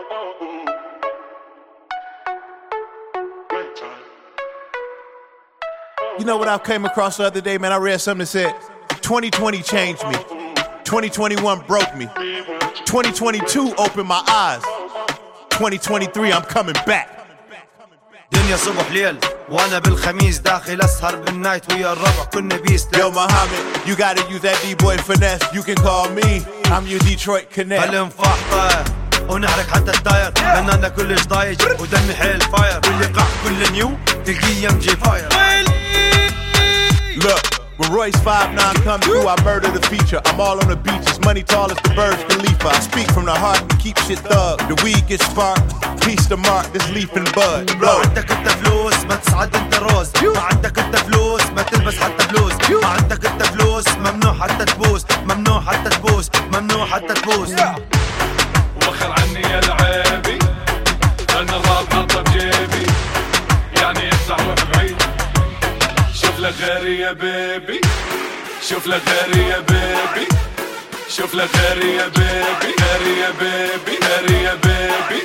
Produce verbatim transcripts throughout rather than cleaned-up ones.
You know what I came across the other day, man? I read something that said, twenty twenty changed me. twenty twenty-one broke me. twenty twenty-two opened my eyes. twenty twenty-three, I'm coming back. دنيا صبح ليل وانا بالخميس داخل اسهر بالنايت ويا الربع كنا بيست. Yo Muhammad, you gotta use that D-boy finesse. You can call me, I'm your Detroit Connect. هالانفاح طاير ونحرك حتى الداير لاننا كلش ضايج ودمي حيل فاير واللي قاع كل نيو تلقيه يمجي فاير. Look, when Royce five nine come through, I murder the feature. I'm all on the beaches, money tall as the Burj Khalifa. I speak from the heart and keep shit thug. The weed gets sparked, piece to mark, this leaf and bud. ما عندك انت فلوس ما تصعد انت روز. ما عندك انت فلوس ما تلبس حتى بلوز. ما عندك انت فلوس ممنوع حتى تبوس. ممنوع حتى تبوس. ممنوع حتى تبوس. وخر عني يا العيبي انا الراب حاطه بجيبي يعني افتح روح بعيد شوف لك غيري يا بيبي شوف لك غيري يا بيبي شوف لك غيري يا بيبي غيري يا بيبي غيري يا بيبي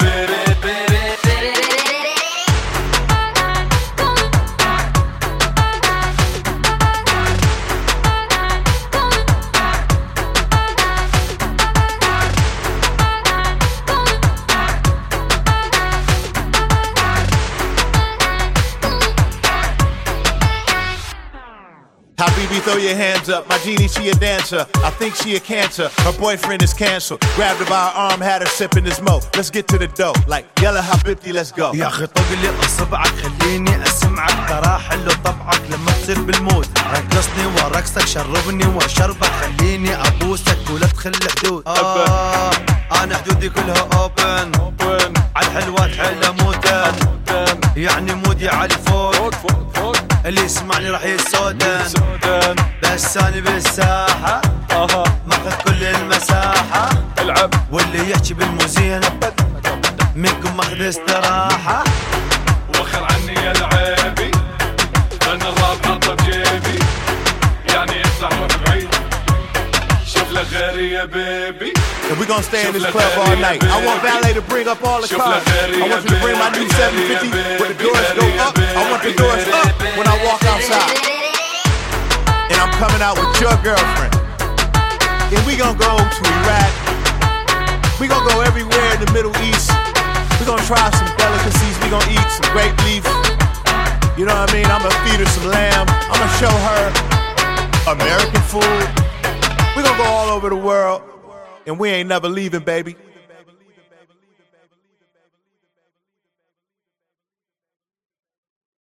Habibi, throw your hands up. My genie, she a dancer. I think she a cancer. Her boyfriend is canceled. Grabbed her by her arm, had her sipping this mo. Let's get to the dough. Like, yalla Habibti, let's go. يا أخي طق لي أصبعك خليني أسمعك ترى حلو طبعك لما تصير بالمود. رقصني ورقصك شربني وشربك خليني أبوسك ولا تخل حدود. آه أنا حدودي كلها أوبن على الحلوات حلة موتن يعني مودي على فوق اللي يسمعني راح يسودن بس أنا بالساحة ماخذ كل المساحة العب واللي يحكي بالموزين منكم ماخذ استراحة. وخر عني يا العيبي انا الراب حاطه بجيبي يعني افتح روح بعيد شوف لك غيري يا بيبي. And we gonna stay in this club all night. I want Valet to bring up all the cars. I want you to bring my new seven fifty where the doors go up. I want the doors up when I walk outside. And I'm coming out with your girlfriend. And we gonna go to Iraq. We gonna go everywhere in the Middle East. We gonna try some delicacies. We gonna eat some grape leaf. You know what I mean? I'm gonna feed her some lamb. I'm gonna show her American food. We gonna go all over the world. And we ain't never leaving, baby.